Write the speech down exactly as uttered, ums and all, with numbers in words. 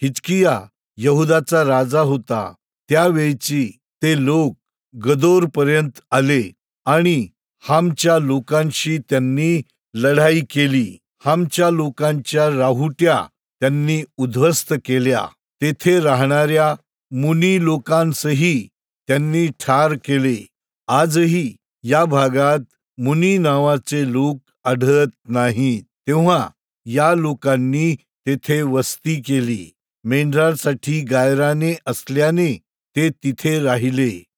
हिजकिया यहुदाचा राजा होता, त्यावेळची ते लोक गदोरपर्यंत आले आणि हामच्या लोकांशी त्यांनी लढाई केली. हामच्या लोकांच्या राहुट्या त्यांनी उद्ध्वस्त केल्या. तेथे राहणाऱ्या मुनी लोकांसही त्यांनी ठार केले. आजही या भागात मुनी नावाचे लोक आढळत नाहीत. तेव्हा या लोकांनी तेथे वस्ती केली. मेंढरासाठी गायराने असल्याने ते तिथे राहिले.